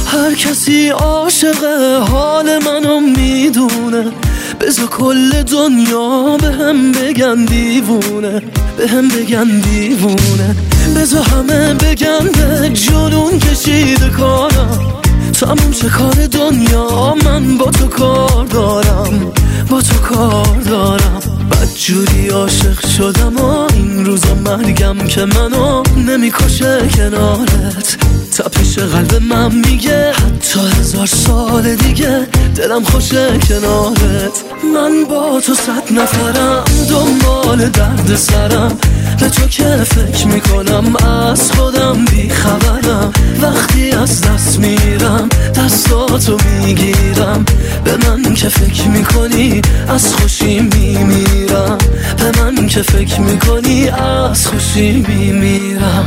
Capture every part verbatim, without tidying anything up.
هر کسی عاشق حال منو میدونه، بذار کل دنیا به هم بگن دیوونه، به هم بگن دیوونه. بذار همه بگن به جنون کشیده کارم، تموم چه کار دنیا، من با تو کار دارم، با تو کار دارم. بدجوری عاشق شدم و این روزا مرگم که منو نمیکشه کنارت. تپش قلب من میگه حتی هزار سال دیگه دلم خوشه کنارت. من با تو صد نفرم دنبال درد سرم، به تو که فکر میکنم از خودم بیخبرم. وقتی از دست میرم دستاتو میگیرم، به من که فکر میکنی از خوشی میمیرم، به من که فکر میکنی از خوشی میمیرم.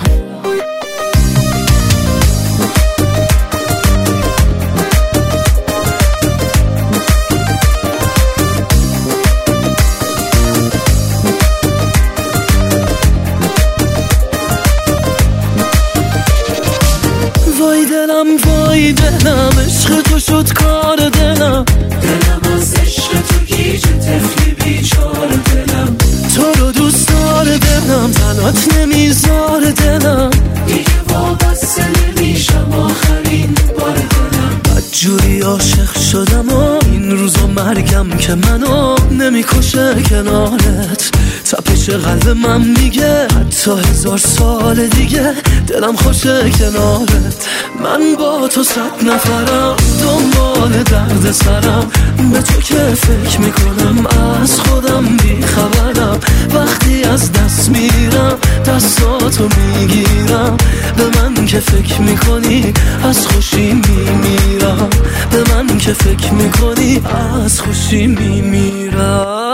وای دلم وای دلم، عشق تو شد کار دلم، دلم از عشق تو گیج طفلی بیچار دلم. تو رو دوست داره دلم، تنات نمیذار دلم، دیگه وابسته نمیشم آخرین بار دلم. بدجوری عاشق شدم و این روزا مرگم که منو نمیکشه کنارت. تپش قلب من میگه حتی هزار سال دیگه دلم خوشه کنارت. من با تو صد نفرم دنبال درد سرم، به تو که فکر میکنم از خودم بیخبرم. وقتی از دست میرم دستاتو میگیرم، به من که فکر میکنی از خوشی میمیرم، به من که فکر میکنی از خوشی میمیرم.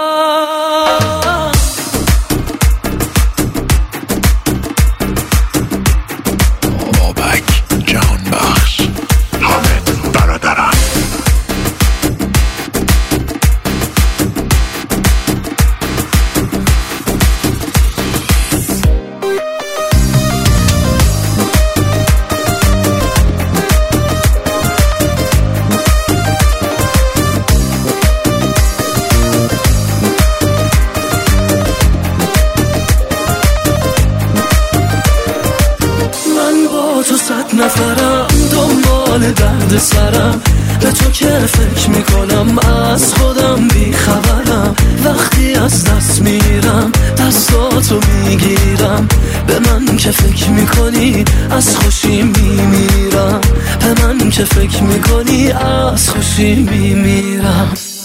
تو صد نفرم دنبال درد سرم، به تو که فکر میکنم از خودم بیخبرم. وقتی از دست میرم دستاتو میگیرم، به من که فکر میکنی از خوشی میمیرم، به من که فکر میکنی از خوشی میمیرم.